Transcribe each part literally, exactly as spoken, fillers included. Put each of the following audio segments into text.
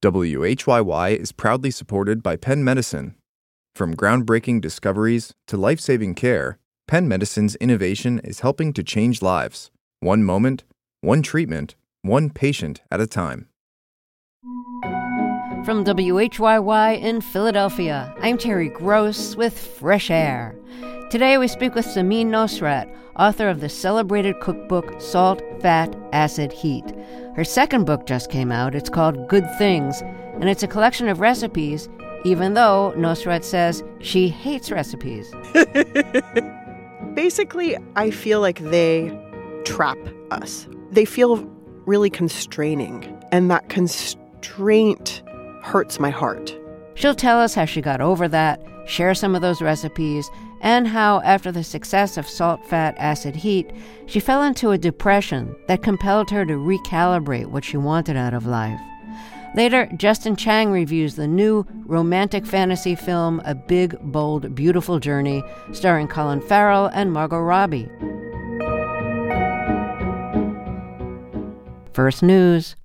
W H Y Y is proudly supported by Penn Medicine. From groundbreaking discoveries to life-saving care, Penn Medicine's innovation is helping to change lives, one moment, one treatment, one patient at a time. From W H Y Y in Philadelphia, I'm Terry Gross with Fresh Air. Today we speak with Samin Nosrat, author of the celebrated cookbook Salt, Fat, Acid, Heat. Her second book just came out. It's called Good Things, and it's a collection of recipes, even though Nosrat says she hates recipes. Basically, I feel like they trap us. They feel really constraining, and that constraint hurts my heart. She'll tell us how she got over that, share some of those recipes, and how, after the success of Salt, Fat, Acid, Heat, she fell into a depression that compelled her to recalibrate what she wanted out of life. Later, Justin Chang reviews the new romantic fantasy film A Big, Bold, Beautiful Journey, starring Colin Farrell and Margot Robbie. First News.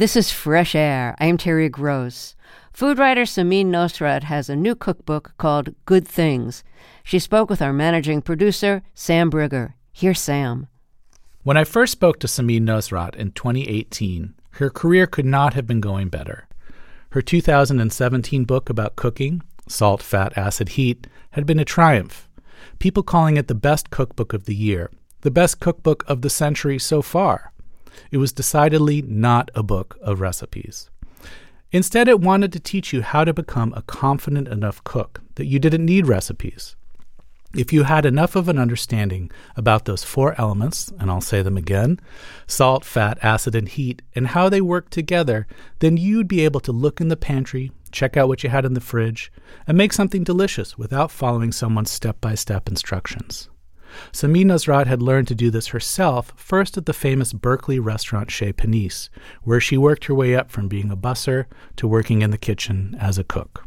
This is Fresh Air. I'm Terry Gross. Food writer Samin Nosrat has a new cookbook called Good Things. She spoke with our managing producer, Sam Brigger. Here's Sam. When I first spoke to Samin Nosrat in twenty eighteen, her career could not have been going better. Her two thousand seventeen book about cooking, Salt, Fat, Acid, Heat, had been a triumph. People calling it the best cookbook of the year, the best cookbook of the century so far. It was decidedly not a book of recipes. Instead, it wanted to teach you how to become a confident enough cook that you didn't need recipes. If you had enough of an understanding about those four elements, and I'll say them again, salt, fat, acid, and heat, and how they work together, then you'd be able to look in the pantry, check out what you had in the fridge, and make something delicious without following someone's step-by-step instructions. Samin Nosrat had learned to do this herself, first at the famous Berkeley restaurant Chez Panisse, where she worked her way up from being a busser to working in the kitchen as a cook.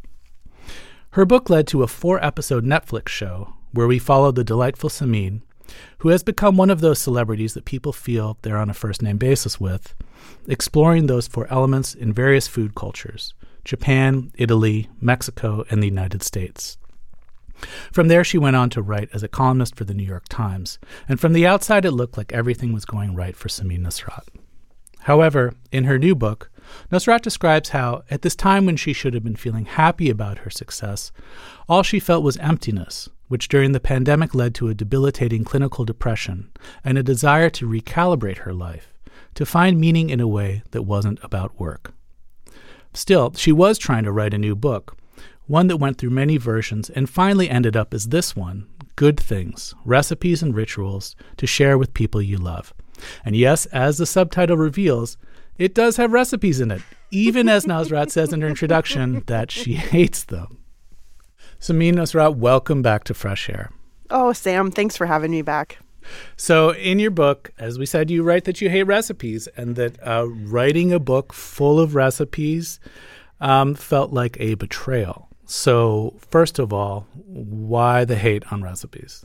Her book led to a four-episode Netflix show where we followed the delightful Samin, who has become one of those celebrities that people feel they're on a first-name basis with, exploring those four elements in various food cultures: Japan, Italy, Mexico, and the United States. From there, she went on to write as a columnist for the New York Times, and from the outside it looked like everything was going right for Samin Nosrat. However, in her new book, Nosrat describes how, at this time when she should have been feeling happy about her success, all she felt was emptiness, which during the pandemic led to a debilitating clinical depression and a desire to recalibrate her life, to find meaning in a way that wasn't about work. Still, she was trying to write a new book, one that went through many versions and finally ended up as this one, Good Things, Recipes and Rituals to Share with People You Love. And yes, as the subtitle reveals, it does have recipes in it, even as Nosrat says in her introduction that she hates them. Samin Nosrat, welcome back to Fresh Air. Oh, Sam, thanks for having me back. So in your book, as we said, you write that you hate recipes and that uh, writing a book full of recipes um, felt like a betrayal. So first of all, why the hate on recipes?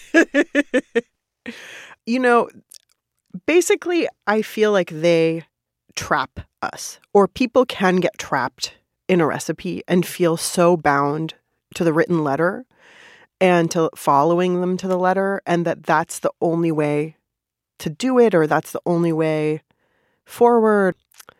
You know, basically, I feel like they trap us, or people can get trapped in a recipe and feel so bound to the written letter and to following them to the letter, and that that's the only way to do it, or that's the only way forward.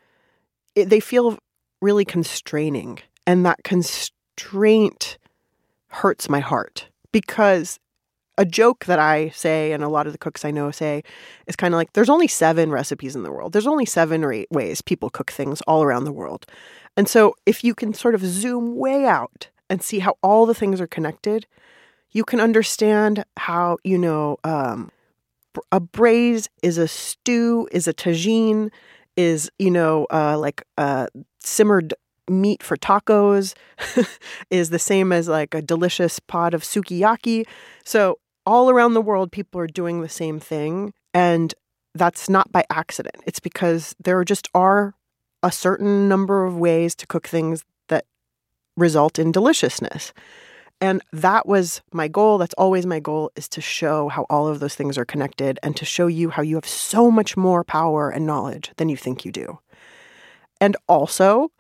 It, they feel really constraining, and that constraint hurts my heart, because a joke that I say, and a lot of the cooks I know say, is kind of like, there's only seven recipes in the world. There's only seven or eight ways people cook things all around the world. And so if you can sort of zoom way out and see how all the things are connected, you can understand how, you know, um, a braise is a stew, is a tagine, is, you know, uh, like uh, simmered meat for tacos, is the same as like a delicious pot of sukiyaki. So all around the world, people are doing the same thing. And that's not by accident. It's because there just are a certain number of ways to cook things that result in deliciousness. And that was my goal. That's always my goal, is to show how all of those things are connected and to show you how you have so much more power and knowledge than you think you do. And also,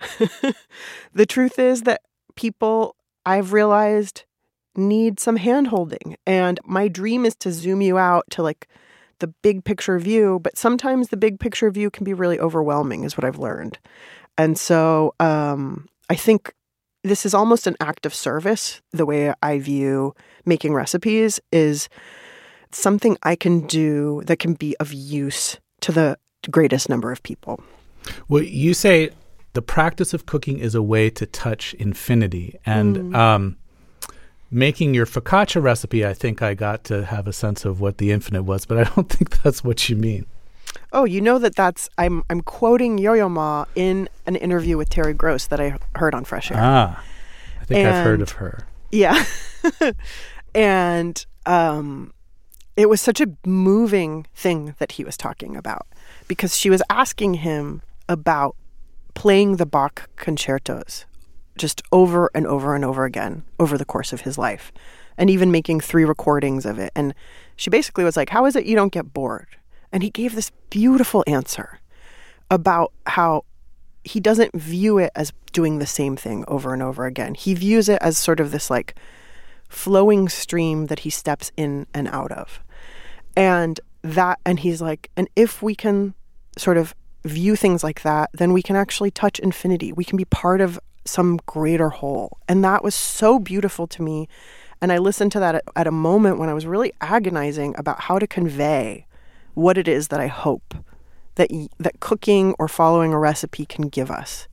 the truth is that people, I've realized, need some hand-holding. And my dream is to zoom you out to like the big picture view, but sometimes the big picture view can be really overwhelming, is what I've learned. And so um, I think this is almost an act of service. The way I view making recipes is something I can do that can be of use to the greatest number of people. Well, you say the practice of cooking is a way to touch infinity. And mm. um, making your focaccia recipe, I think I got to have a sense of what the infinite was, but I don't think that's what you mean. Oh, you know that that's, I'm I'm quoting Yo-Yo Ma in an interview with Terry Gross that I heard on Fresh Air. Ah, I think and, I've heard of her. Yeah. and um, it was such a moving thing that he was talking about, because she was asking him about playing the Bach concertos just over and over and over again over the course of his life, and even making three recordings of it. And she basically was like, how is it you don't get bored? And he gave this beautiful answer about how he doesn't view it as doing the same thing over and over again. He views it as sort of this like flowing stream that he steps in and out of. And that, and he's like, and if we can sort of view things like that, then we can actually touch infinity. We can be part of some greater whole. And that was so beautiful to me. And I listened to that at, at a moment when I was really agonizing about how to convey what it is that I hope that that cooking or following a recipe can give us.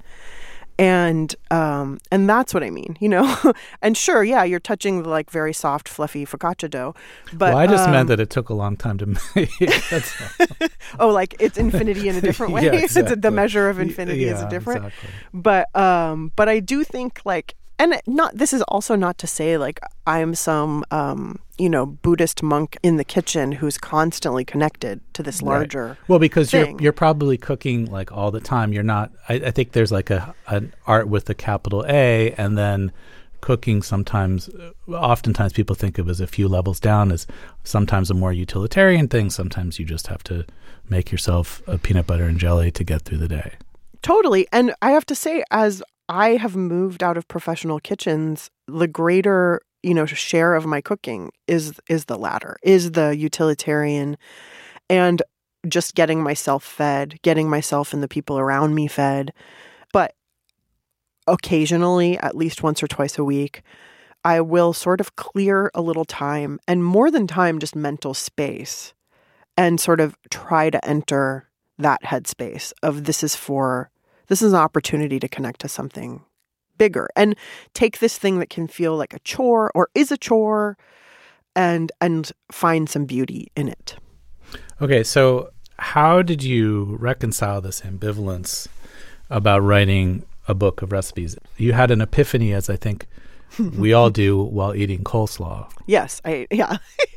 And um, and that's what I mean, you know? And sure, yeah, you're touching the like very soft, fluffy focaccia dough. But well, I just um, meant that it took a long time to make. That's oh, like it's infinity in a different way? Yeah, exactly. The measure of infinity yeah, is different. Exactly. But um, but I do think like, and not, this is also not to say like I'm some, um, you know, Buddhist monk in the kitchen who's constantly connected to this larger right. Well, because thing. you're you're probably cooking like all the time. You're not, I, I think there's like a an art with a capital A, and then cooking sometimes, oftentimes people think of as a few levels down as sometimes a more utilitarian thing. Sometimes you just have to make yourself a peanut butter and jelly to get through the day. Totally. And I have to say, as I have moved out of professional kitchens, the greater, you know, share of my cooking is is the latter, is the utilitarian, and just getting myself fed, getting myself and the people around me fed. But occasionally, at least once or twice a week, I will sort of clear a little time, and more than time, just mental space, and sort of try to enter that headspace of this is for This is an opportunity to connect to something bigger and take this thing that can feel like a chore or is a chore and and find some beauty in it. Okay, so how did you reconcile this ambivalence about writing a book of recipes? You had an epiphany, as I think we all do, while eating coleslaw. Yes, I yeah.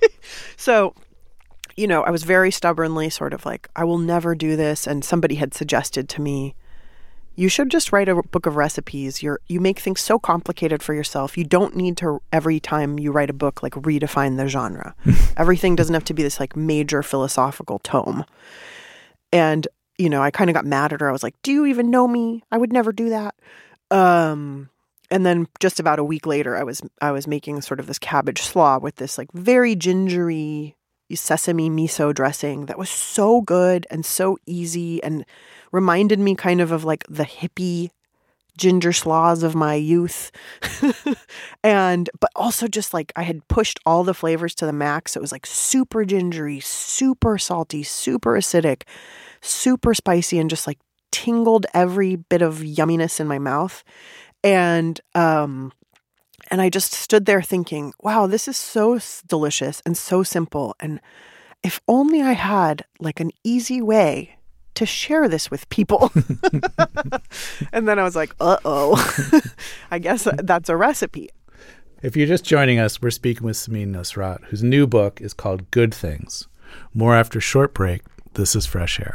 So, you know, I was very stubbornly sort of like, I will never do this. And somebody had suggested to me, you should just write a book of recipes. You're, you make things so complicated for yourself. You don't need to, every time you write a book, like redefine the genre. Everything doesn't have to be this like major philosophical tome. And, you know, I kind of got mad at her. I was like, do you even know me? I would never do that. Um, and then just about a week later, I was I was making sort of this cabbage slaw with this like very gingery sesame miso dressing that was so good and so easy and reminded me kind of of like the hippie ginger slaws of my youth. And but also just like I had pushed all the flavors to the max. It was like super gingery, super salty, super acidic, super spicy, and just like tingled every bit of yumminess in my mouth. And um And I just stood there thinking, wow, this is so delicious and so simple. And if only I had like an easy way to share this with people. And then I was like, uh-oh, I guess that's a recipe. If you're just joining us, we're speaking with Samin Nosrat, whose new book is called Good Things. More after a short break. This is Fresh Air.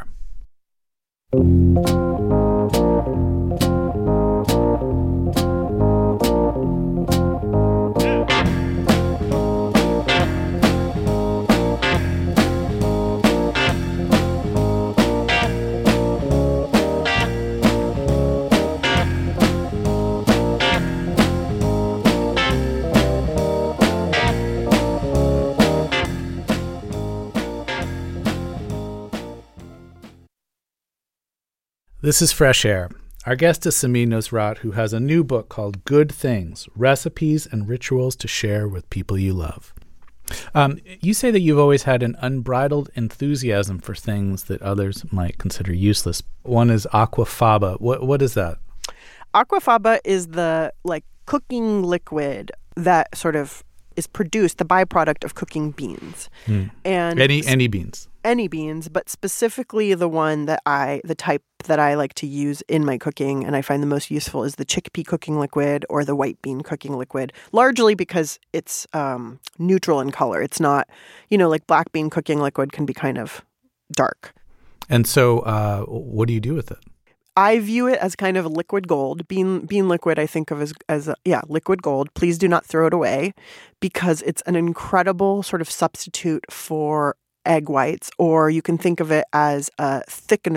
This is Fresh Air. Our guest is Samin Nosrat, who has a new book called Good Things, Recipes and Rituals to Share with People You Love. Um, you say that you've always had an unbridled enthusiasm for things that others might consider useless. One is aquafaba. What What is that? Aquafaba is the like cooking liquid that sort of is produced, the byproduct of cooking beans. Hmm. And any any beans. Any beans, but specifically the one that I, the type that I like to use in my cooking and I find the most useful is the chickpea cooking liquid or the white bean cooking liquid, largely because it's um, neutral in color. It's not, you know, like black bean cooking liquid can be kind of dark. And so uh, what do you do with it? I view it as kind of liquid gold. Bean bean liquid I think of as, as a, yeah, liquid gold. Please do not throw it away because it's an incredible sort of substitute for egg whites, or you can think of it as a thickener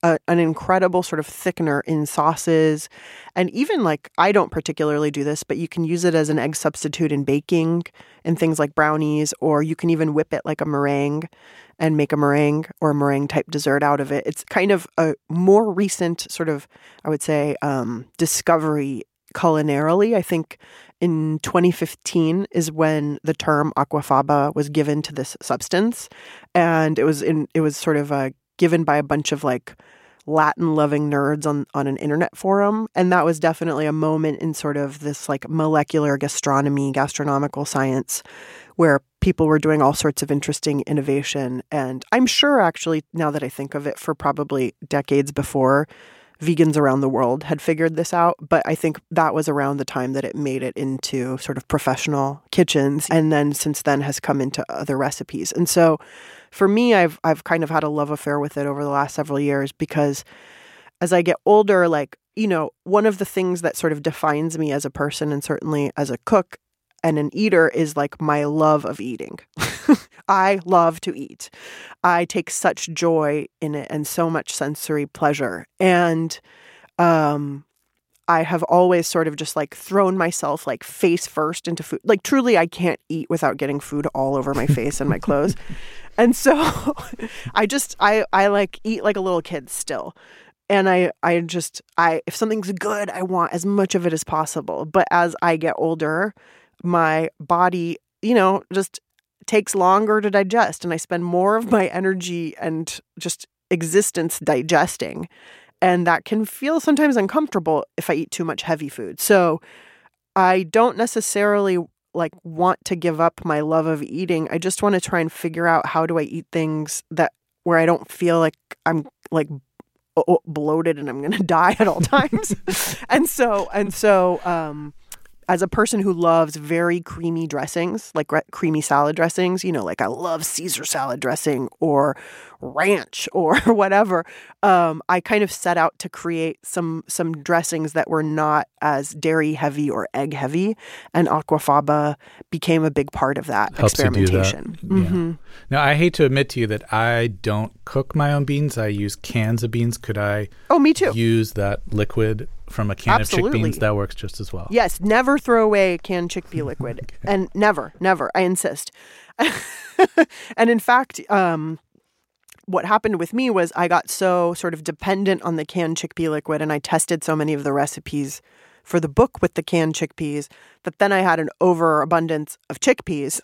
a, an incredible sort of thickener in sauces. And even like, I don't particularly do this, but you can use it as an egg substitute in baking and things like brownies, or you can even whip it like a meringue and make a meringue or a meringue type dessert out of it. It's kind of a more recent sort of, I would say, um, discovery culinarily. I think in twenty fifteen is when the term aquafaba was given to this substance. And it was in, it was sort of uh, given by a bunch of like Latin-loving nerds on, on an internet forum. And that was definitely a moment in sort of this like molecular gastronomy, gastronomical science, where people were doing all sorts of interesting innovation. And I'm sure actually, now that I think of it, for probably decades before, vegans around the world had figured this out. But I think that was around the time that it made it into sort of professional kitchens. And then since then has come into other recipes. And so for me, I've I've kind of had a love affair with it over the last several years, because as I get older, like, you know, one of the things that sort of defines me as a person and certainly as a cook and an eater is like my love of eating. I love to eat. I take such joy in it and so much sensory pleasure. And um, I have always sort of just like thrown myself like face first into food. Like truly, I can't eat without getting food all over my face and my clothes. And so I just, I, I like eat like a little kid still. And I, I just, I, if something's good, I want as much of it as possible. But as I get older, my body, you know, just takes longer to digest, and I spend more of my energy and just existence digesting. And that can feel sometimes uncomfortable if I eat too much heavy food. So I don't necessarily like want to give up my love of eating. I just want to try and figure out how do I eat things that where I don't feel like I'm like bloated and I'm going to die at all times. and so, and so, um, as a person who loves very creamy dressings, like re- creamy salad dressings, you know, like I love Caesar salad dressing or ranch or whatever, um, I kind of set out to create some some dressings that were not as dairy heavy or egg heavy, and aquafaba became a big part of that Helps experimentation. You do that. Mm-hmm. Yeah. Now, I hate to admit to you that I don't cook my own beans. I use cans of beans. Could I oh, me too. use that liquid from a can Absolutely. of chickpeas? That works just as well. Yes, never throw away canned chickpea liquid. Okay. And never, never, I insist. And in fact, um, what happened with me was I got so sort of dependent on the canned chickpea liquid, and I tested so many of the recipes for the book with the canned chickpeas that then I had an overabundance of chickpeas,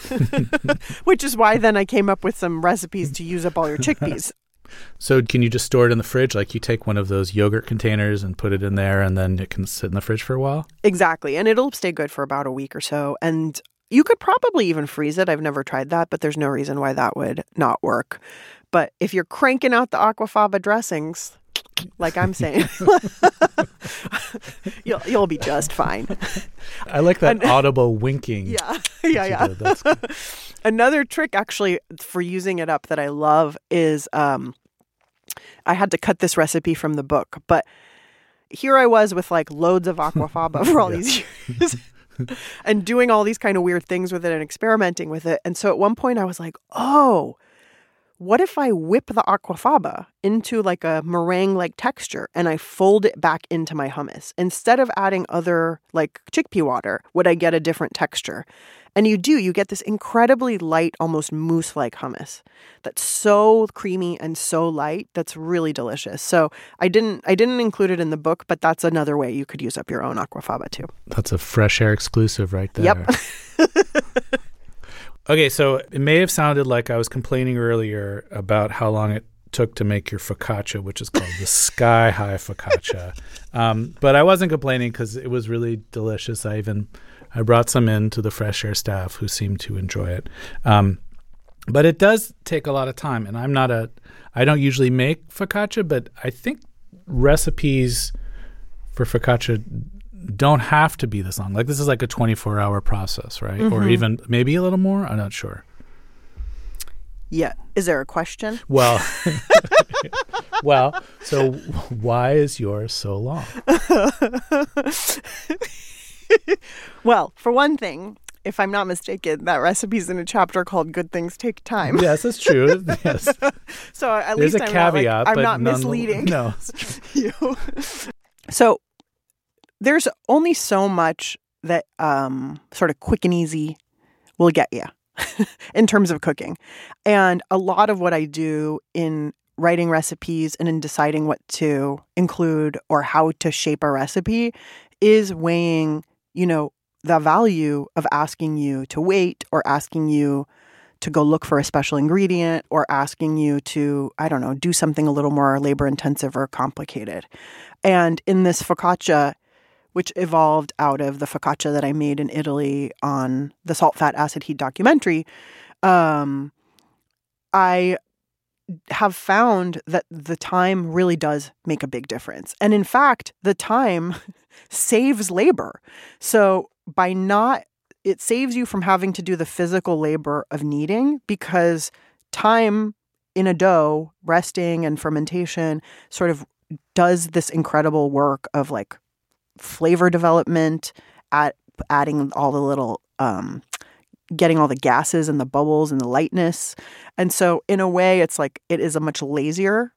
which is why then I came up with some recipes to use up all your chickpeas. So can you just store it in the fridge? Like you take one of those yogurt containers and put it in there, and then it can sit in the fridge for a while? Exactly. And it'll stay good for about a week or so. And you could probably even freeze it. I've never tried that, but there's no reason why that would not work. But if you're cranking out the aquafaba dressings, like I'm saying, you'll you'll be just fine. I like that and, audible winking. Yeah, yeah, yeah. That's good. Another trick actually for using it up that I love is um, I had to cut this recipe from the book, but here I was with like loads of aquafaba for all yeah. these years and doing all these kind of weird things with it and experimenting with it. And so at one point I was like, oh, what if I whip the aquafaba into like a meringue-like texture and I fold it back into my hummus? Instead of adding other like chickpea water, would I get a different texture? And you do, you get this incredibly light, almost mousse-like hummus that's so creamy and so light that's really delicious. So I didn't I didn't include it in the book, but that's another way you could use up your own aquafaba too. That's a Fresh Air exclusive right there. Yep. Okay, so it may have sounded like I was complaining earlier about how long it took to make your focaccia, which is called the Sky High Focaccia. Um, but I wasn't complaining because it was really delicious. I even I brought some in to the Fresh Air staff who seemed to enjoy it. Um, but it does take a lot of time, and I'm not a I don't usually make focaccia, but I think recipes for focaccia don't have to be this long. Like this is like a twenty-four hour process, right? Mm-hmm. Or even maybe a little more. I'm not sure. Yeah. Is there a question? Well, well, so why is yours so long? Well, for one thing, if I'm not mistaken, that recipe's in a chapter called Good Things Take Time. Yes, it's true. Yes. So at There's least a I'm caveat, not, like, I'm but not none- misleading No. you. So there's only so much that um, sort of quick and easy will get you in terms of cooking. And a lot of what I do in writing recipes and in deciding what to include or how to shape a recipe is weighing, you know, the value of asking you to wait or asking you to go look for a special ingredient or asking you to, I don't know, do something a little more labor intensive or complicated. And in this focaccia, which evolved out of the focaccia that I made in Italy on the Salt, Fat, Acid, Heat documentary, um, I have found that the time really does make a big difference. And in fact, the time saves labor. So by not, it saves you from having to do the physical labor of kneading, because time in a dough, resting and fermentation sort of does this incredible work of like flavor development, at adding all the little, um, getting all the gases and the bubbles and the lightness. And so in a way, it's like, it is a much lazier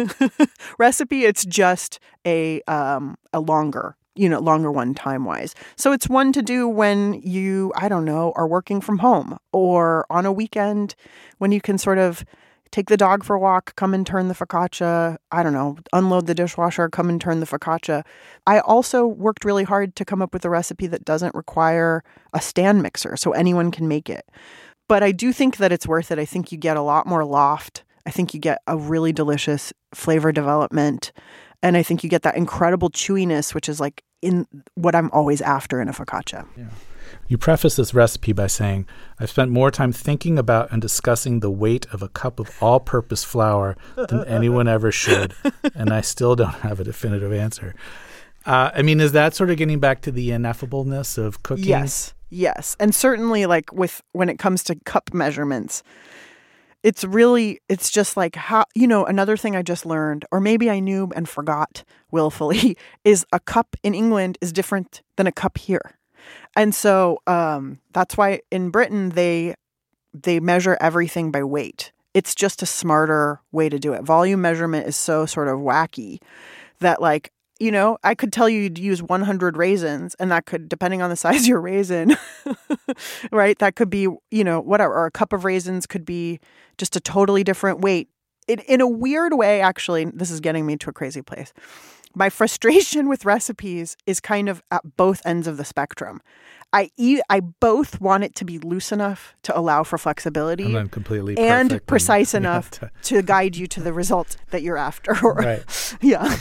recipe. It's just a, um, a longer, you know, longer one time wise. So it's one to do when you, I don't know, are working from home or on a weekend when you can sort of take the dog for a walk, come and turn the focaccia, I don't know, unload the dishwasher, come and turn the focaccia. I also worked really hard to come up with a recipe that doesn't require a stand mixer, so anyone can make it. But I do think that it's worth it. I think you get a lot more loft. I think you get a really delicious flavor development. And I think you get that incredible chewiness, which is like in what I'm always after in a focaccia. Yeah. You preface this recipe by saying, I've spent more time thinking about and discussing the weight of a cup of all-purpose flour than anyone ever should, and I still don't have a definitive answer. Uh, I mean, is that sort of getting back to the ineffableness of cooking? Yes, yes. And certainly like with when it comes to cup measurements, it's really, it's just like how, you know, another thing I just learned, or maybe I knew and forgot willfully, is a cup in England is different than a cup here. And so um, that's why in Britain, they they measure everything by weight. It's just a smarter way to do it. Volume measurement is so sort of wacky that, like, you know, I could tell you to use one hundred raisins, and that could, depending on the size of your raisin, right? That could be, you know, whatever. Or a cup of raisins could be just a totally different weight. It, in a weird way, actually, this is getting me to a crazy place. My frustration with recipes is kind of at both ends of the spectrum. I eat, I both want it to be loose enough to allow for flexibility and then completely and perfect precise and, enough yeah, to... to guide you to the result that you're after. Right. Yeah.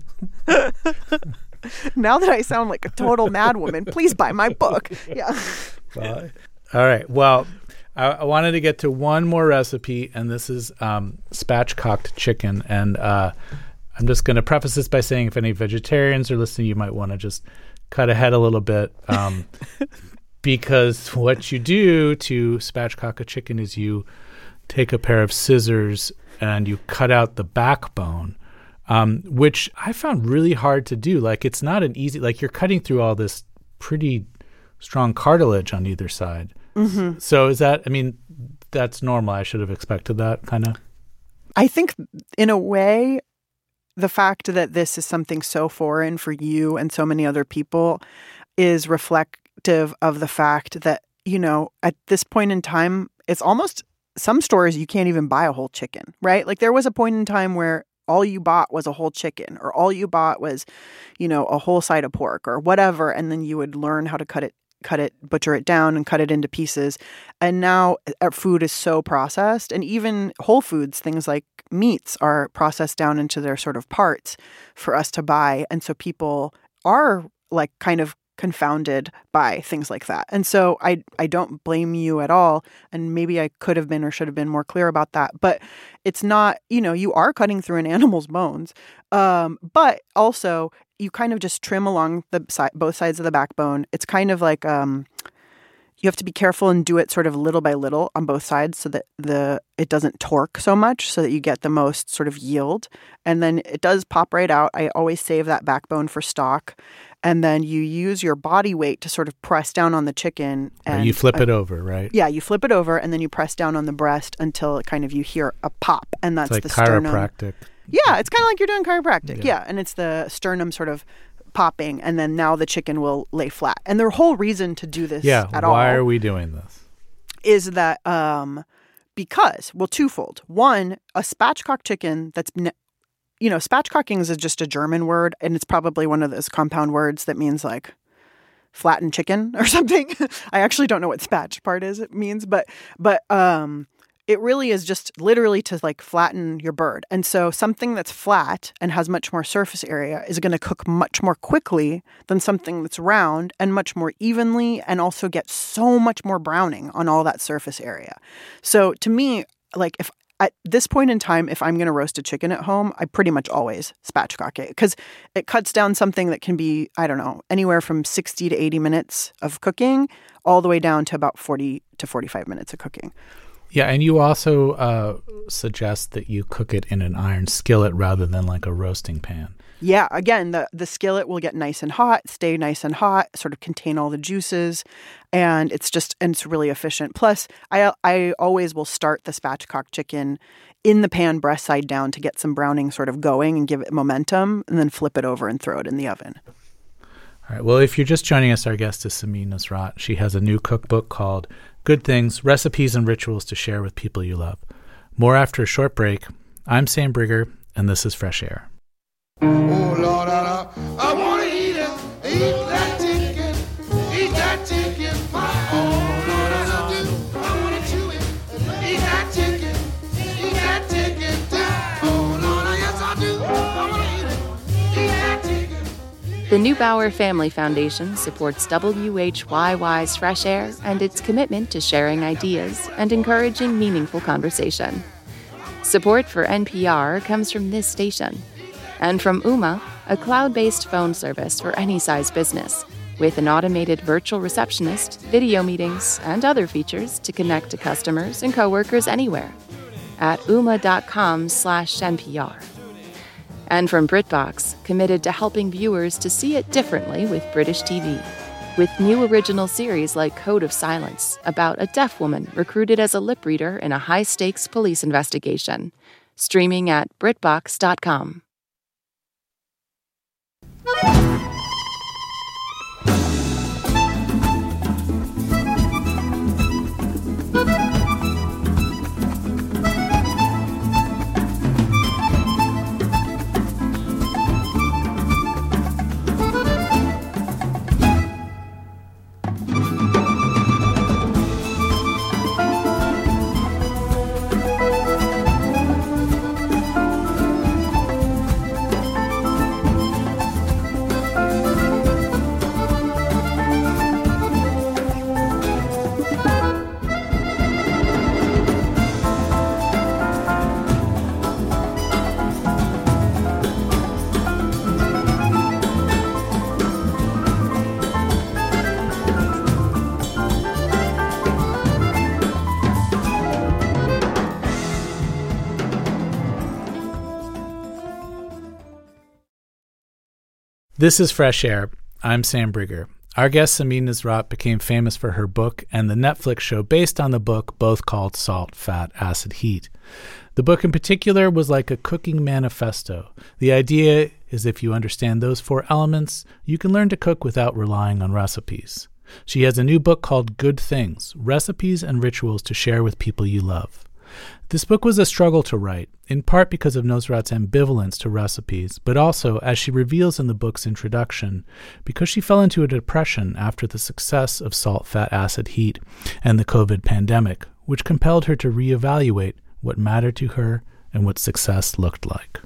Now that I sound like a total madwoman, please buy my book. Yeah. Well, all right. Well, I, I wanted to get to one more recipe, and this is um, spatchcocked chicken. And uh, I'm just going to preface this by saying if any vegetarians are listening, you might want to just cut ahead a little bit um, because what you do to spatchcock a chicken is you take a pair of scissors and you cut out the backbone, um, which I found really hard to do. Like, it's not an easy, like you're cutting through all this pretty strong cartilage on either side. Mm-hmm. So is that, I mean, that's normal. I should have expected that kind of. I think in a way, the fact that this is something so foreign for you and so many other people is reflective of the fact that, you know, at this point in time, it's almost some stores you can't even buy a whole chicken, right? Like there was a point in time where all you bought was a whole chicken or all you bought was, you know, a whole side of pork or whatever. And then you would learn how to cut it, cut it, butcher it down and cut it into pieces. And now our food is so processed, and even whole foods, things like meats are processed down into their sort of parts for us to buy. And so people are like kind of confounded by things like that. And so I I don't blame you at all. And maybe I could have been or should have been more clear about that. But it's not, you know, you are cutting through an animal's bones. Um, but also you kind of just trim along the side, both sides of the backbone. It's kind of like, um, You have to be careful and do it sort of little by little on both sides so that the it doesn't torque so much, so that you get the most sort of yield. And then it does pop right out. I always save that backbone for stock. And then you use your body weight to sort of press down on the chicken. And right, you flip uh, it over, right? Yeah, you flip it over and then you press down on the breast until it kind of you hear a pop. And that's it's like the sternum. chiropractic. Yeah, it's kind of like you're doing chiropractic. Yeah. Yeah, and it's the sternum sort of popping, and then now the chicken will lay flat. And the whole reason to do this yeah, at all. Why are we doing this? Is that um, because, well, twofold. One, a spatchcock chicken that's, you know, spatchcocking is just a German word, and it's probably one of those compound words that means like flattened chicken or something. I actually don't know what spatch part is it means, but but um, it really is just literally to like flatten your bird. And so something that's flat and has much more surface area is going to cook much more quickly than something that's round and much more evenly, and also get so much more browning on all that surface area. So to me, like if at this point in time, if I'm going to roast a chicken at home, I pretty much always spatchcock it because it cuts down something that can be, I don't know, anywhere from sixty to eighty minutes of cooking all the way down to about forty to forty-five minutes of cooking. Yeah, and you also uh, suggest that you cook it in an iron skillet rather than like a roasting pan. Yeah, again, the, the skillet will get nice and hot, stay nice and hot, sort of contain all the juices, and it's just, and it's really efficient. Plus, I I always will start the spatchcock chicken in the pan breast side down to get some browning sort of going and give it momentum, and then flip it over and throw it in the oven. All right, well, if you're just joining us, our guest is Samin Nosrat. She has a new cookbook called Good Things, Recipes and Rituals to Share with People You Love. More after a short break. I'm Sam Brigger, and this is Fresh Air. Oh, Lord, I, I want to eat it, eat that chicken, eat that chicken, my oh, Lord, I do, I want to chew it, eat that chicken, eat that chicken, too. Oh, Lord, yes, I do, I want to eat it, eat that chicken. The Neubauer Family Foundation supports W H Y Y's Fresh Air and its commitment to sharing ideas and encouraging meaningful conversation. Support for N P R comes from this station and from Ooma, a cloud-based phone service for any size business, with an automated virtual receptionist, video meetings, and other features to connect to customers and coworkers anywhere at ooma.com slash NPR. And from BritBox, committed to helping viewers to see it differently with British T V, with new original series like Code of Silence, about a deaf woman recruited as a lip reader in a high-stakes police investigation, streaming at britbox dot com. This is Fresh Air. I'm Sam Brigger. Our guest, Samin Nosrat, became famous for her book and the Netflix show based on the book, both called Salt, Fat, Acid, Heat. The book in particular was like a cooking manifesto. The idea is if you understand those four elements, you can learn to cook without relying on recipes. She has a new book called Good Things, Recipes and Rituals to Share with People You Love. This book was a struggle to write, in part because of Nosrat's ambivalence to recipes, but also, as she reveals in the book's introduction, because she fell into a depression after the success of Salt, Fat, Acid, Heat and the COVID pandemic, which compelled her to reevaluate what mattered to her and what success looked like.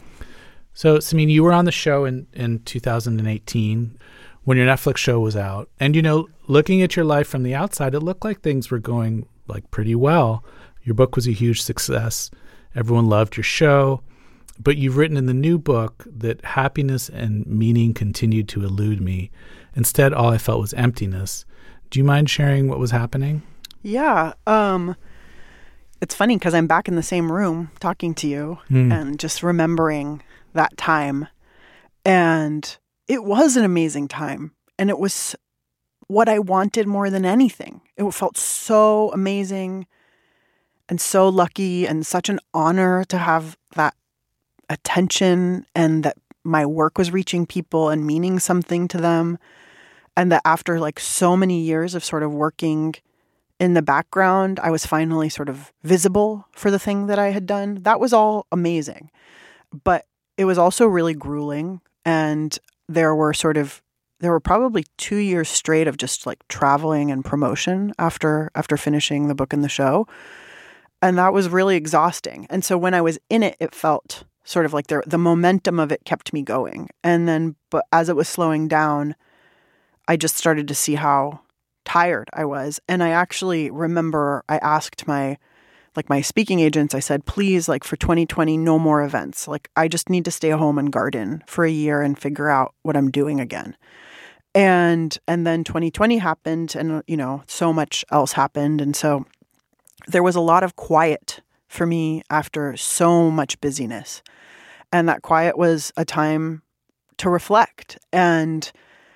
So, Samin, you were on the show in, in two thousand eighteen when your Netflix show was out. And, you know, looking at your life from the outside, it looked like things were going, like, pretty well. Your book was a huge success. Everyone loved your show. But you've written in the new book that happiness and meaning continued to elude me. Instead, all I felt was emptiness. Do you mind sharing what was happening? Yeah. Um, it's funny because I'm back in the same room talking to you mm. and just remembering that time. And it was an amazing time. And it was what I wanted more than anything. It felt so amazing and so lucky and such an honor to have that attention and that my work was reaching people and meaning something to them. And that after like so many years of sort of working in the background, I was finally sort of visible for the thing that I had done. That was all amazing. But it was also really grueling. And there were sort of, there were probably two years straight of just like traveling and promotion after after finishing the book and the show. And that was really exhausting. And so when I was in it, it felt sort of like there, the momentum of it kept me going. And then, but as it was slowing down, I just started to see how tired I was. And I actually remember I asked my, like my speaking agents, I said, please, like for twenty twenty, no more events. Like I just need to stay home and garden for a year and figure out what I'm doing again. And, and then twenty twenty happened and, you know, so much else happened. And so there was a lot of quiet for me after so much busyness. And that quiet was a time to reflect. And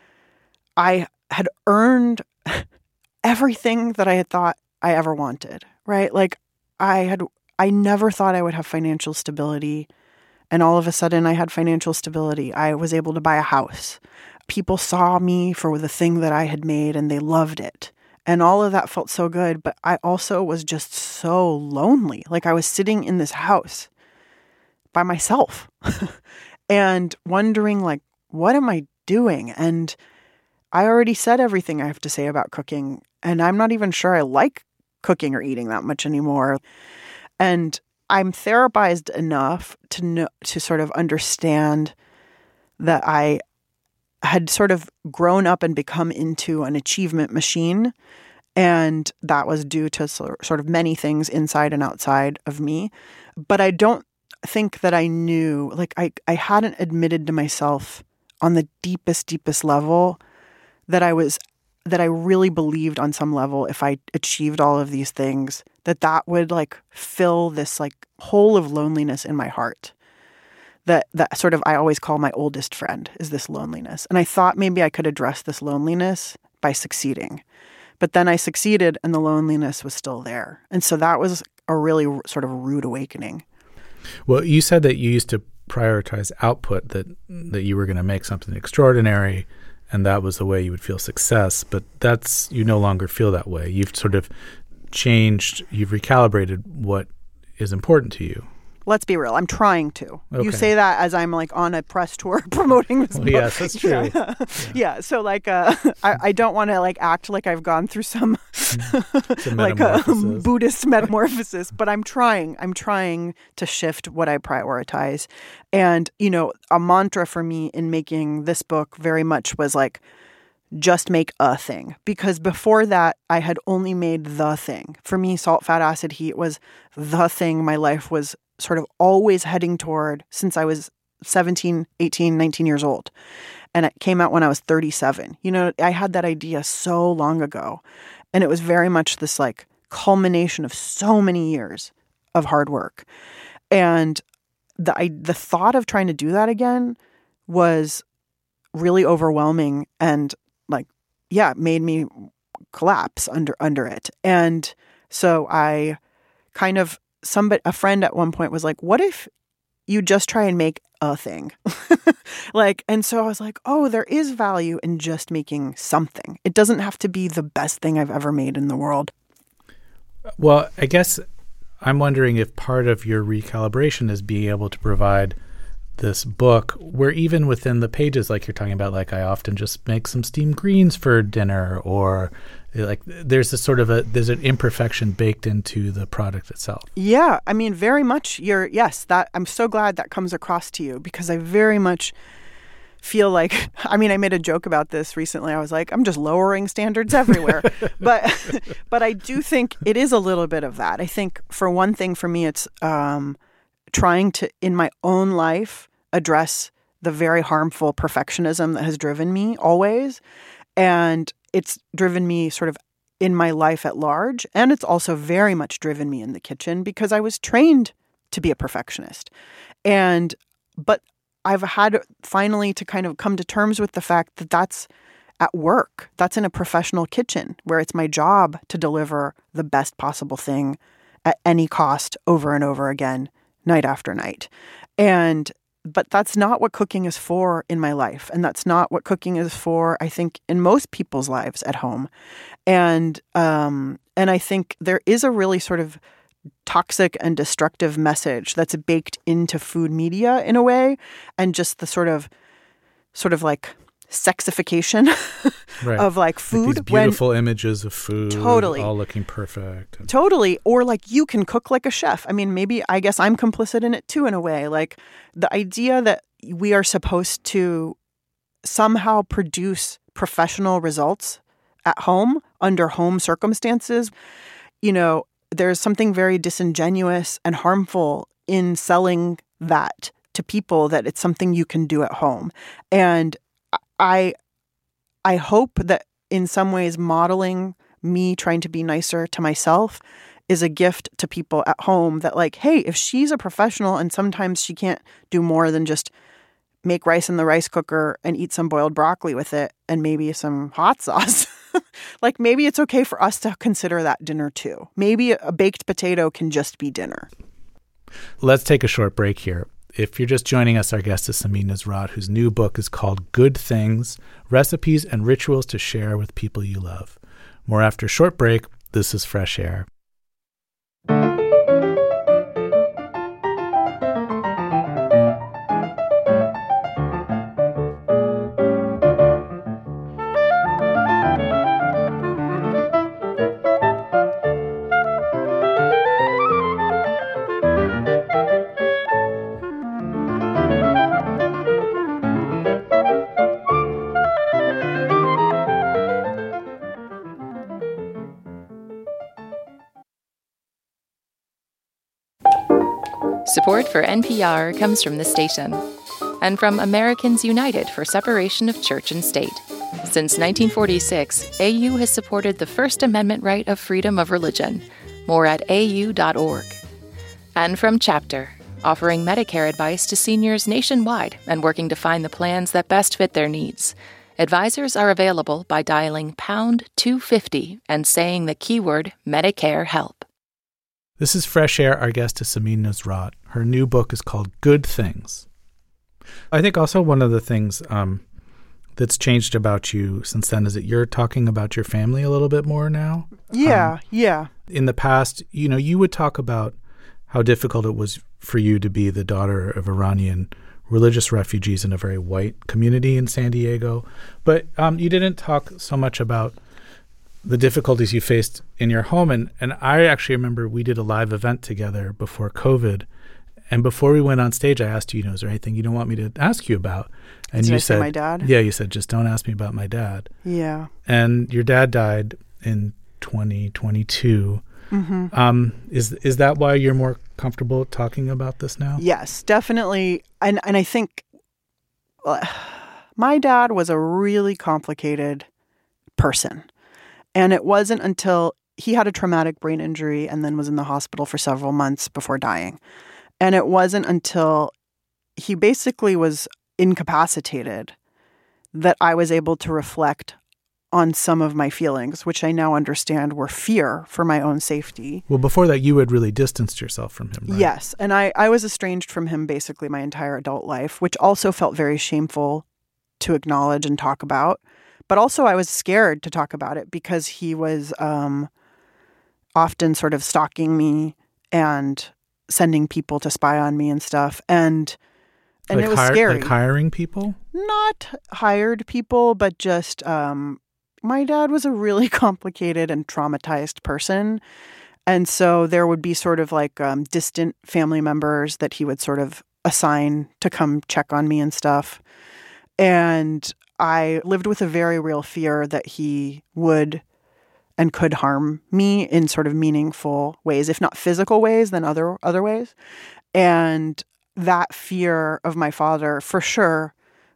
I had earned everything that I had thought I ever wanted, right? Like I had, I never thought I would have financial stability. And all of a sudden I had financial stability. I was able to buy a house. People saw me for the thing that I had made and they loved it. And all of that felt so good. But I also was just so lonely. Like I was sitting in this house by myself and wondering like, what am I doing? And I already said everything I have to say about cooking, and I'm not even sure I like cooking or eating that much anymore. And I'm therapized enough to know, to sort of understand that I had sort of grown up and become into an achievement machine, and that was due to sort of many things inside and outside of me. But I don't think that I knew, like I, I hadn't admitted to myself on the deepest, deepest level that I was, that I really believed on some level if I achieved all of these things, that that would like fill this like hole of loneliness in my heart. That, that sort of, I always call my oldest friend is this loneliness. And I thought maybe I could address this loneliness by succeeding. But then I succeeded and the loneliness was still there. And so that was a really sort of rude awakening. Well, you said that you used to prioritize output, that that you were going to make something extraordinary, and that was the way you would feel success. But that's, you no longer feel that way. You've sort of changed, you've recalibrated what is important to you. Let's be real. I'm trying to. Okay. You say that as I'm like on a press tour promoting this well, book. Yes, that's true. Yeah. Yeah. yeah. So like, uh, I, I don't want to like act like I've gone through some like a Buddhist metamorphosis, but I'm trying. I'm trying to shift what I prioritize. And, you know, a mantra for me in making this book very much was like, just make a thing. Because before that, I had only made the thing. For me, Salt, Fat, Acid, Heat was the thing my life was sort of always heading toward since I was seventeen, eighteen, nineteen years old. And it came out when I was thirty-seven. You know, I had that idea so long ago. And it was very much this like culmination of so many years of hard work. And the I, the thought of trying to do that again was really overwhelming and like, yeah, made me collapse under under it. And so I kind of, somebody, a friend at one point was like, what if you just try and make a thing? Like, and so I was like, oh, there is value in just making something. It doesn't have to be the best thing I've ever made in the world. Well, I guess I'm wondering if part of your recalibration is being able to provide this book where even within the pages, like you're talking about, like I often just make some steamed greens for dinner, or like there's this sort of a, there's an imperfection baked into the product itself. Yeah. I mean, very much you're, yes, that I'm so glad that comes across to you, because I very much feel like, I mean, I made a joke about this recently. I was like, I'm just lowering standards everywhere. but, but I do think it is a little bit of that. I think for one thing, for me, it's um, trying to, in my own life, address the very harmful perfectionism that has driven me always. And it's driven me sort of in my life at large. And it's also very much driven me in the kitchen because I was trained to be a perfectionist. And, but I've had finally to kind of come to terms with the fact that that's at work. That's in a professional kitchen where it's my job to deliver the best possible thing at any cost over and over again, night after night. And but that's not what cooking is for in my life. And that's not what cooking is for, I think, in most people's lives at home. And um, and I think there is a really sort of toxic and destructive message that's baked into food media in a way, and just the sort of sort of like sexification right. of like food. Like these beautiful when, images of food, totally, all looking perfect. And... Totally. Or like you can cook like a chef. I mean, maybe I guess I'm complicit in it too in a way. Like the idea that we are supposed to somehow produce professional results at home under home circumstances, you know, there's something very disingenuous and harmful in selling that to people, that it's something you can do at home. And I I hope that in some ways modeling me trying to be nicer to myself is a gift to people at home, that like, hey, if she's a professional and sometimes she can't do more than just make rice in the rice cooker and eat some boiled broccoli with it and maybe some hot sauce, like maybe it's okay for us to consider that dinner too. Maybe a baked potato can just be dinner. Let's take a short break here. If you're just joining us, our guest is Samin Nosrat, whose new book is called Good Things, Recipes and Rituals to Share with People You Love. More after a short break. This is Fresh Air. Support for N P R comes from the station and from Americans United for Separation of Church and State. Since nineteen forty-six, A U has supported the First Amendment right of freedom of religion. More at A U dot org. And from Chapter, offering Medicare advice to seniors nationwide and working to find the plans that best fit their needs. Advisors are available by dialing pound two fifty and saying the keyword Medicare help. This is Fresh Air. Our guest is Samin Nosrat. Her new book is called Good Things. I think also one of the things um, that's changed about you since then is that you're talking about your family a little bit more now. Yeah, um, yeah. In the past, you know, you would talk about how difficult it was for you to be the daughter of Iranian religious refugees in a very white community in San Diego. But um, you didn't talk so much about the difficulties you faced in your home. And, and I actually remember we did a live event together before COVID. And before we went on stage, I asked you, you know, is there anything you don't want me to ask you about? And Did you I said, say my dad? Yeah, you said, just don't ask me about my dad. Yeah. And your dad died in twenty twenty-two. Mm-hmm. Um, is is that why you're more comfortable talking about this now? Yes, definitely. And and I think uh, my dad was a really complicated person. And it wasn't until he had a traumatic brain injury and then was in the hospital for several months before dying. And it wasn't until he basically was incapacitated that I was able to reflect on some of my feelings, which I now understand were fear for my own safety. Well, before that, you had really distanced yourself from him, right? Yes. And I, I was estranged from him basically my entire adult life, which also felt very shameful to acknowledge and talk about. But also I was scared to talk about it because he was um, often sort of stalking me and sending people to spy on me and stuff. And and like it was hire, scary. Like hiring people? Not hired people, but just um, my dad was a really complicated and traumatized person. And so there would be sort of like um, distant family members that he would sort of assign to come check on me and stuff. And I lived with a very real fear that he would and could harm me in sort of meaningful ways, if not physical ways, then other other ways. And that fear of my father, for sure,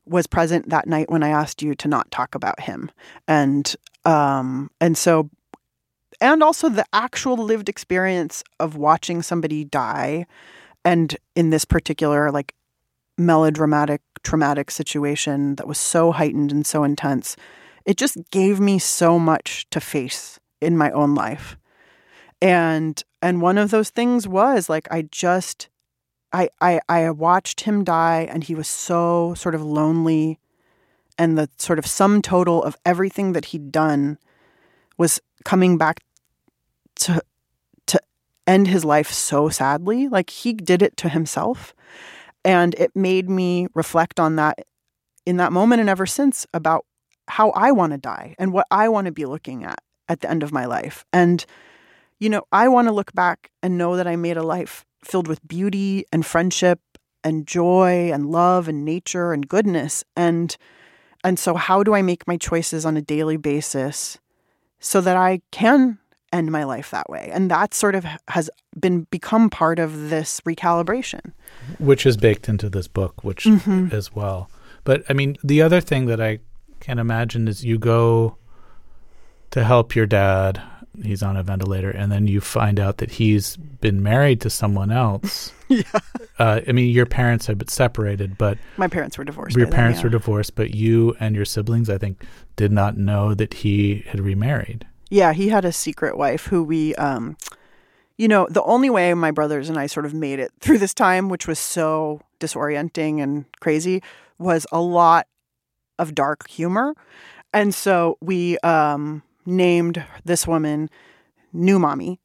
was present that night when I asked you to not talk about him. And um, and so, and also the actual lived experience of watching somebody die, and in this particular like melodramatic, traumatic situation that was so heightened and so intense, it just gave me so much to face in my own life. And and one of those things was like I just I, I I watched him die, and he was so sort of lonely, and the sort of sum total of everything that he'd done was coming back to to end his life so sadly. Like he did it to himself, and it made me reflect on that in that moment and ever since about how I want to die and what I want to be looking at at the end of my life. And you know, I want to look back and know that I made a life filled with beauty and friendship and joy and love and nature and goodness. And and so how do I make my choices on a daily basis so that I can end my life that way? And that sort of has been become part of this recalibration. Which is baked into this book, which mm-hmm. as well. But I mean, the other thing that I can imagine is you go to help your dad. He's on a ventilator, and then you find out that he's been married to someone else. yeah. Uh, I mean, your parents have been separated, but... My parents were divorced. Your parents then, yeah. were divorced, but you and your siblings, I think, did not know that he had remarried. Yeah, he had a secret wife who we... Um, you know, the only way my brothers and I sort of made it through this time, which was so disorienting and crazy, was a lot of dark humor. And so we... Um, named this woman New Mommy.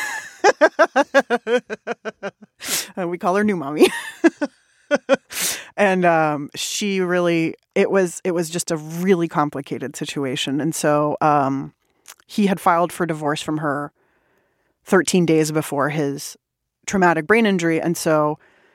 uh, we call her New Mommy. and um, she really, it was, it was just a really complicated situation. And so um, he had filed for divorce from her thirteen days before his traumatic brain injury. And so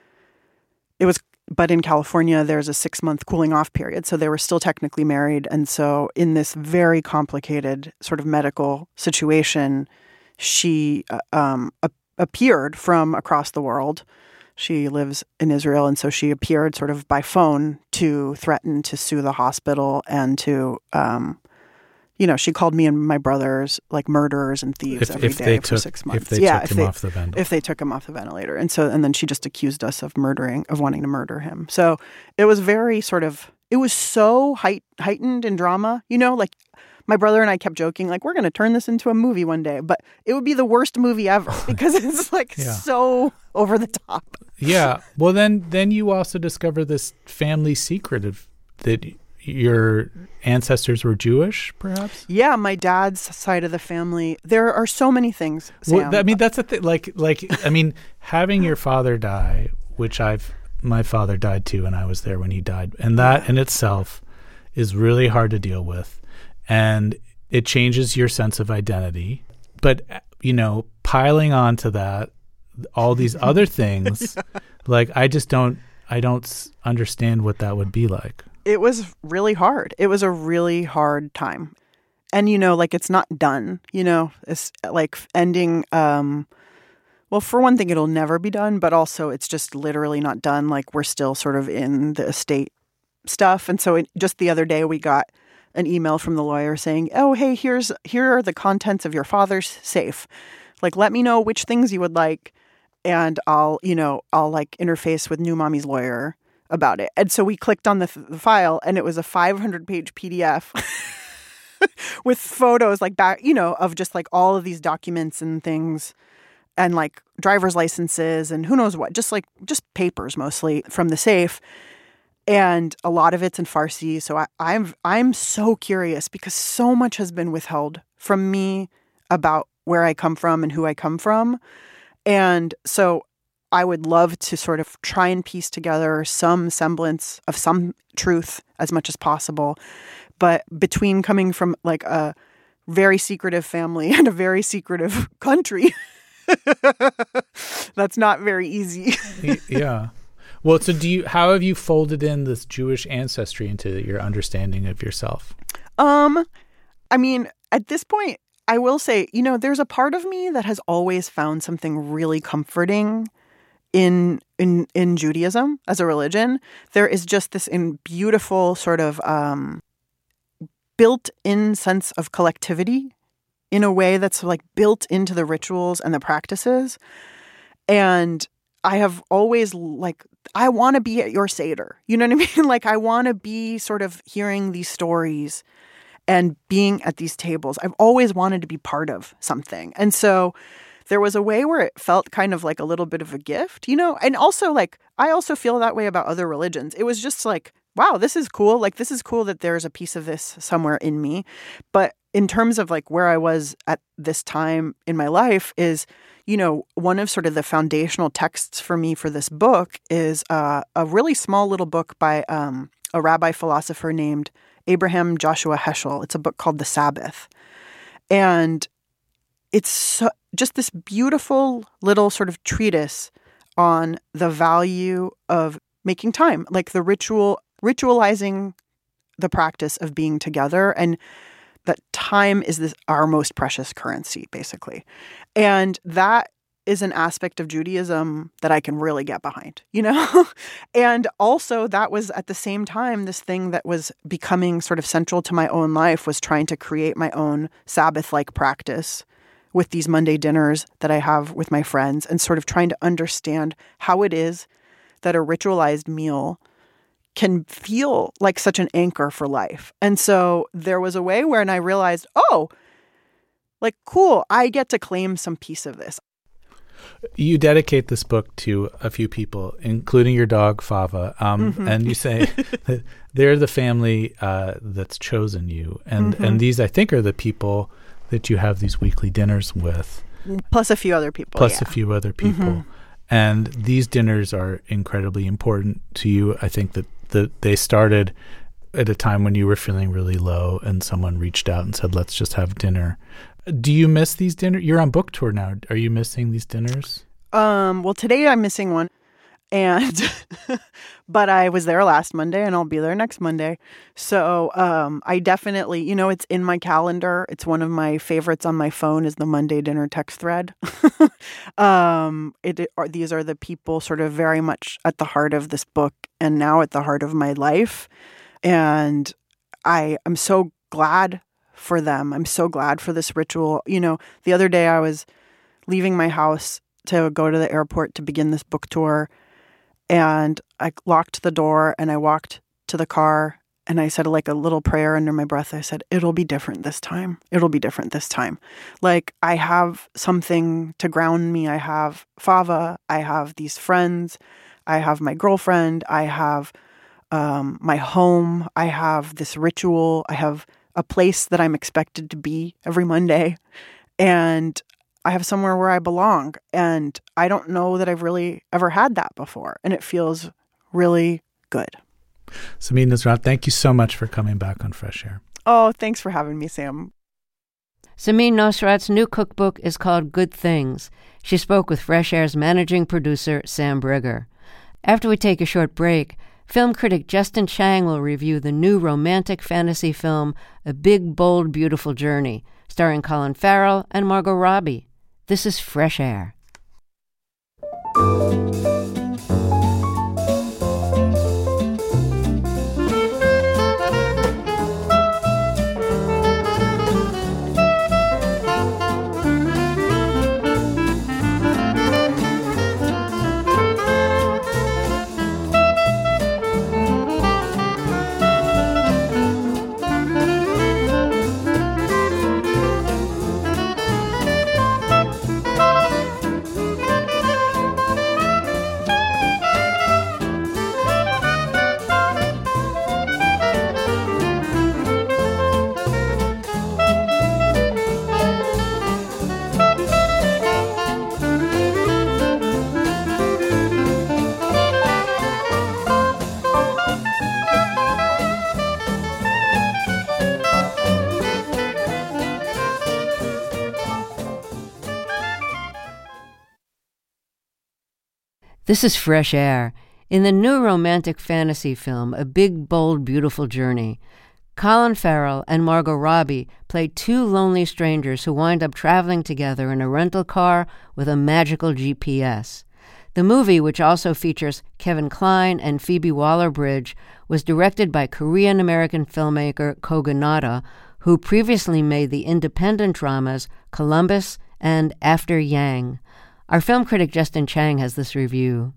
it was, but in California, there's a six month cooling off period. So they were still technically married. And so in this very complicated sort of medical situation, she uh, um, a- appeared from across the world. She lives in Israel. And so she appeared sort of by phone to threaten to sue the hospital and to, um, you know, she called me and my brothers like murderers and thieves if, every if day they for took, six months. If they yeah, took if him they, off the ventilator. If they took him off the ventilator. And so, and then she just accused us of murdering, of wanting to murder him. So it was very sort of, it was so height, heightened in drama, you know, like my brother and I kept joking, like, we're going to turn this into a movie one day, but it would be the worst movie ever because it's like yeah. so over the top. Yeah. Well, then, then you also discover this family secret of that your ancestors were Jewish, perhaps? Yeah, my dad's side of the family. There are so many things, Sam. Well, I mean, that's the thing. Like, like, I mean, having your father die, which I've, my father died too, and I was there when he died. And that yeah. in itself is really hard to deal with. And it changes your sense of identity. But, you know, piling onto that, all these other things, yeah. like, I just don't, I don't understand what that would be like. It was really hard. It was a really hard time. And, you know, like it's not done, you know, it's like ending. Um, well, for one thing, it'll never be done. But also it's just literally not done. Like we're still sort of in the estate stuff. And so it, just the other day we got an email from the lawyer saying, oh, hey, here's here are the contents of your father's safe. Like, let me know which things you would like. And I'll, you know, I'll like interface with New Mommy's lawyer about it. And so we clicked on the, th- the file and it was a five hundred page P D F with photos like back, you know, of just like all of these documents and things and like driver's licenses and who knows what, just like just papers mostly from the safe. And a lot of it's in Farsi. So I, I'm I'm so curious because so much has been withheld from me about where I come from and who I come from. And so I would love to sort of try and piece together some semblance of some truth as much as possible. But between coming from like a very secretive family and a very secretive country, that's not very easy. Yeah. Well, so do you, how have you folded in this Jewish ancestry into your understanding of yourself? Um, I mean, at this point, I will say, you know, there's a part of me that has always found something really comforting in in in Judaism as a religion, there is just this in beautiful sort of um, built-in sense of collectivity in a way that's like built into the rituals and the practices. And I have always like, I want to be at your Seder. You know what I mean? Like I want to be sort of hearing these stories and being at these tables. I've always wanted to be part of something. And so there was a way where it felt kind of like a little bit of a gift, you know? And also like, I also feel that way about other religions. It was just like, wow, this is cool. Like, this is cool that there's a piece of this somewhere in me. But in terms of like where I was at this time in my life is, you know, one of sort of the foundational texts for me for this book is uh, a really small little book by um, a rabbi philosopher named Abraham Joshua Heschel. It's a book called The Sabbath. And it's so, just this beautiful little sort of treatise on the value of making time, like the ritual, ritualizing the practice of being together, and that time is this, our most precious currency, basically. And that is an aspect of Judaism that I can really get behind, you know? And also that was at the same time, this thing that was becoming sort of central to my own life was trying to create my own Sabbath-like practice with these Monday dinners that I have with my friends, and sort of trying to understand how it is that a ritualized meal can feel like such an anchor for life. And so there was a way where, and I realized, oh, like, cool, I get to claim some piece of this. You dedicate this book to a few people, including your dog, Fava. Um, mm-hmm. And you say that they're the family uh, that's chosen you. And, mm-hmm. and these, I think, are the people that you have these weekly dinners with. Plus a few other people. Plus yeah. a few other people. Mm-hmm. And these dinners are incredibly important to you. I think that the, they started at a time when you were feeling really low and someone reached out and said, let's just have dinner. Do you miss these dinners? You're on book tour now. Are you missing these dinners? Um, well, today I'm missing one. And but I was there last Monday and I'll be there next Monday. So um, I definitely, you know, it's in my calendar. It's one of my favorites on my phone is the Monday dinner text thread. um, it, it are, these are the people sort of very much at the heart of this book and now at the heart of my life. And I am so glad for them. I'm so glad for this ritual. You know, the other day I was leaving my house to go to the airport to begin this book tour. And I locked the door and I walked to the car and I said like a little prayer under my breath. I said, it'll be different this time. It'll be different this time. Like I have something to ground me. I have Fava. I have these friends. I have my girlfriend. I have um, my home. I have this ritual. I have a place that I'm expected to be every Monday. And I have somewhere where I belong. And I don't know that I've really ever had that before. And it feels really good. Samin Nosrat, thank you so much for coming back on Fresh Air. Oh, thanks for having me, Sam. Samin Nosrat's new cookbook is called Good Things. She spoke with Fresh Air's managing producer, Sam Brigger. After we take a short break, film critic Justin Chang will review the new romantic fantasy film, A Big, Bold, Beautiful Journey, starring Colin Farrell and Margot Robbie. This is Fresh Air. This is Fresh Air. In the new romantic fantasy film, A Big, Bold, Beautiful Journey, Colin Farrell and Margot Robbie play two lonely strangers who wind up traveling together in a rental car with a magical G P S. The movie, which also features Kevin Kline and Phoebe Waller-Bridge, was directed by Korean-American filmmaker Kogonada, who previously made the independent dramas Columbus and After Yang. Our film critic Justin Chang has this review.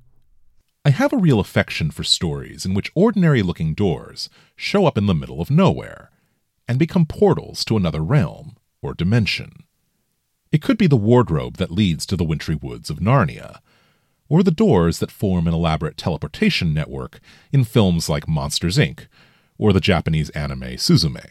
I have a real affection for stories in which ordinary-looking doors show up in the middle of nowhere and become portals to another realm or dimension. It could be the wardrobe that leads to the wintry woods of Narnia, or the doors that form an elaborate teleportation network in films like Monsters, Incorporated, or the Japanese anime Suzume.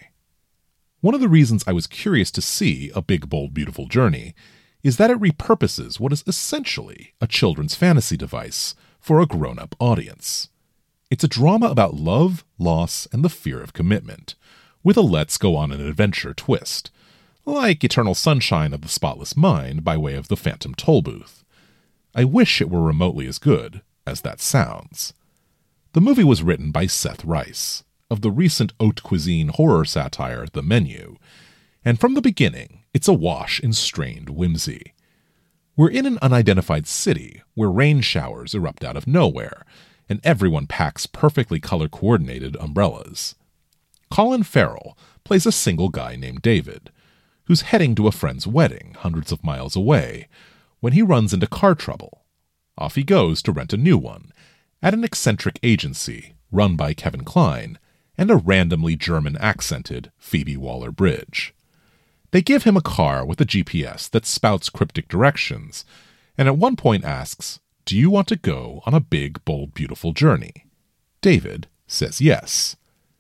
One of the reasons I was curious to see A Big, Bold, Beautiful Journey is that it repurposes what is essentially a children's fantasy device for a grown-up audience. It's a drama about love, loss, and the fear of commitment, with a let's go on an adventure twist, like Eternal Sunshine of the Spotless Mind by way of the Phantom Tollbooth. I wish it were remotely as good as that sounds. The movie was written by Seth Rice, of the recent haute cuisine horror satire The Menu, and from the beginning, it's awash in strained whimsy. We're in an unidentified city where rain showers erupt out of nowhere, and everyone packs perfectly color-coordinated umbrellas. Colin Farrell plays a single guy named David, who's heading to a friend's wedding hundreds of miles away, when he runs into car trouble. Off he goes to rent a new one, at an eccentric agency run by Kevin Kline and a randomly German-accented Phoebe Waller-Bridge. They give him a car with a G P S that spouts cryptic directions, and at one point asks, "Do you want to go on a big, bold, beautiful journey?" David says yes.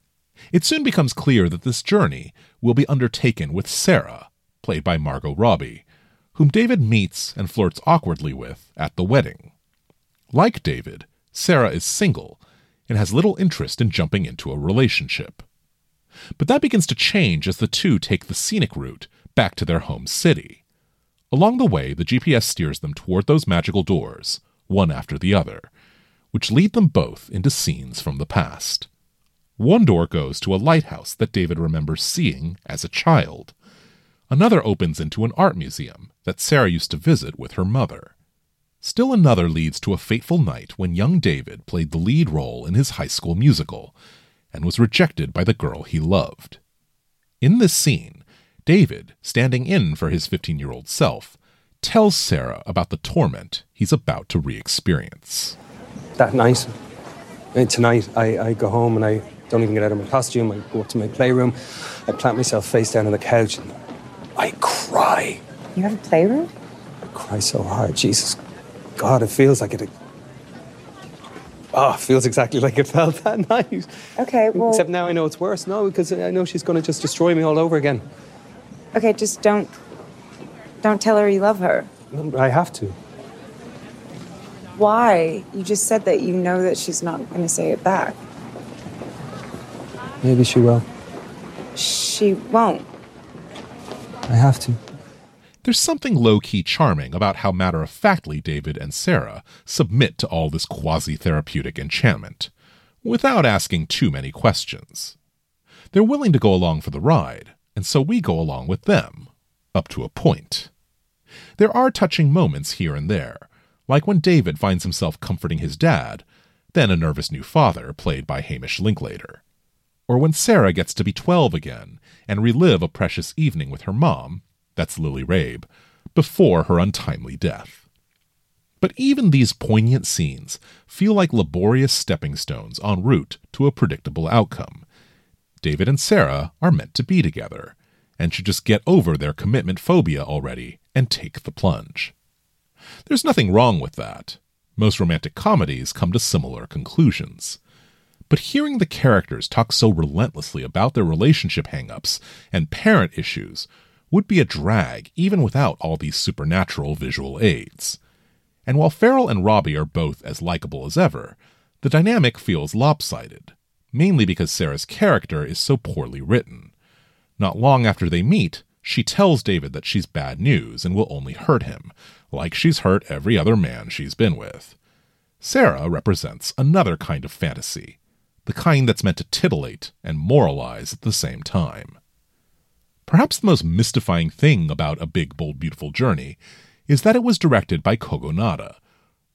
It soon becomes clear that this journey will be undertaken with Sarah, played by Margot Robbie, whom David meets and flirts awkwardly with at the wedding. Like David, Sarah is single and has little interest in jumping into a relationship. But that begins to change as the two take the scenic route back to their home city. Along the way, the G P S steers them toward those magical doors, one after the other, which lead them both into scenes from the past. One door goes to a lighthouse that David remembers seeing as a child. Another opens into an art museum that Sarah used to visit with her mother. Still another leads to a fateful night when young David played the lead role in his high school musical and was rejected by the girl he loved. In this scene, David, standing in for his fifteen-year-old self, tells Sarah about the torment he's about to re-experience. That night, tonight, I, I go home and I don't even get out of my costume. I go up to my playroom, I plant myself face down on the couch, and I cry. You have a playroom? I cry so hard. Jesus God, it feels like it. Oh, it feels exactly like it felt that night. Okay, well... Except now I know it's worse. No, because I know she's going to just destroy me all over again. Okay, just don't... Don't tell her you love her. I have to. Why? You just said that you know that she's not going to say it back. Maybe she will. She won't. I have to. There's something low-key charming about how matter-of-factly David and Sarah submit to all this quasi-therapeutic enchantment, without asking too many questions. They're willing to go along for the ride, and so we go along with them, up to a point. There are touching moments here and there, like when David finds himself comforting his dad, then a nervous new father played by Hamish Linklater. Or when Sarah gets to be twelve again and relive a precious evening with her mom, that's Lily Rabe, before her untimely death. But even these poignant scenes feel like laborious stepping stones en route to a predictable outcome. David and Sarah are meant to be together, and should just get over their commitment phobia already and take the plunge. There's nothing wrong with that. Most romantic comedies come to similar conclusions. But hearing the characters talk so relentlessly about their relationship hang-ups and parent issues would be a drag even without all these supernatural visual aids. And while Farrell and Robbie are both as likable as ever, the dynamic feels lopsided, mainly because Sarah's character is so poorly written. Not long after they meet, she tells David that she's bad news and will only hurt him, like she's hurt every other man she's been with. Sarah represents another kind of fantasy, the kind that's meant to titillate and moralize at the same time. Perhaps the most mystifying thing about A Big, Bold, Beautiful Journey is that it was directed by Kogonada,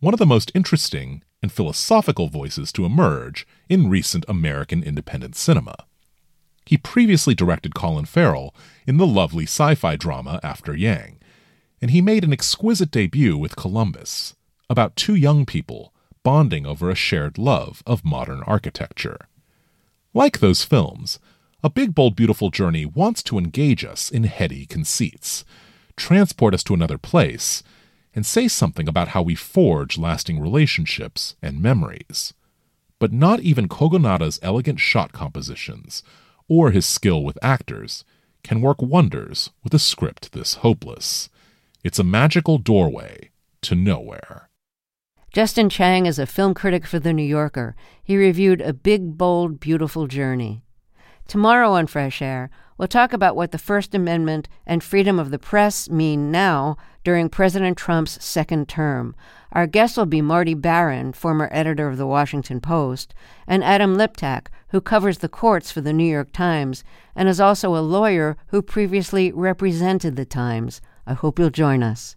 one of the most interesting and philosophical voices to emerge in recent American independent cinema. He previously directed Colin Farrell in the lovely sci-fi drama After Yang, and he made an exquisite debut with Columbus, about two young people bonding over a shared love of modern architecture. Like those films, A Big, Bold, Beautiful Journey wants to engage us in heady conceits, transport us to another place, and say something about how we forge lasting relationships and memories. But not even Kogonada's elegant shot compositions, or his skill with actors, can work wonders with a script this hopeless. It's a magical doorway to nowhere. Justin Chang is a film critic for The New Yorker. He reviewed A Big, Bold, Beautiful Journey. Tomorrow on Fresh Air, we'll talk about what the First Amendment and freedom of the press mean now during President Trump's second term. Our guest will be Marty Baron, former editor of The Washington Post, and Adam Liptak, who covers the courts for The New York Times and is also a lawyer who previously represented the Times. I hope you'll join us.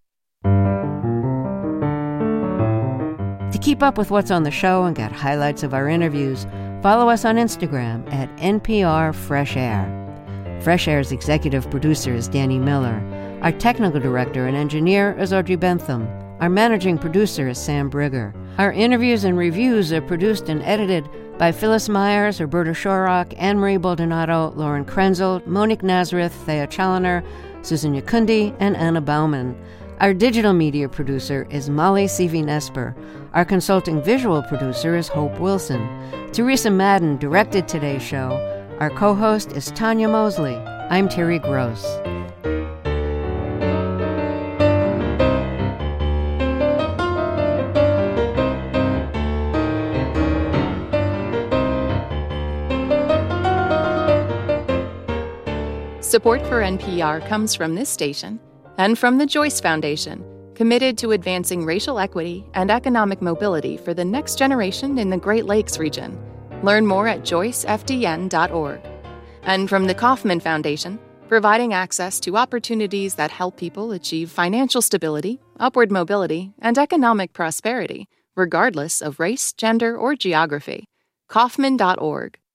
To keep up with what's on the show and get highlights of our interviews, follow us on Instagram at N P R Fresh Air. Fresh Air's executive producer is Danny Miller. Our technical director and engineer is Audrey Bentham. Our managing producer is Sam Brigger. Our interviews and reviews are produced and edited by Phyllis Myers, Roberta Shorrock, Anne-Marie Baldonado, Lauren Krenzel, Monique Nazareth, Thea Challoner, Susan Yakundi, and Anna Bauman. Our digital media producer is Molly Seavey-Nesper. Our consulting visual producer is Hope Wilson. Teresa Madden directed today's show. Our co-host is Tanya Mosley. I'm Terry Gross. Support for N P R comes from this station and from the Joyce Foundation, committed to advancing racial equity and economic mobility for the next generation in the Great Lakes region. Learn more at joyce f d n dot org. And from the Kauffman Foundation, providing access to opportunities that help people achieve financial stability, upward mobility, and economic prosperity, regardless of race, gender, or geography. Kauffman dot org.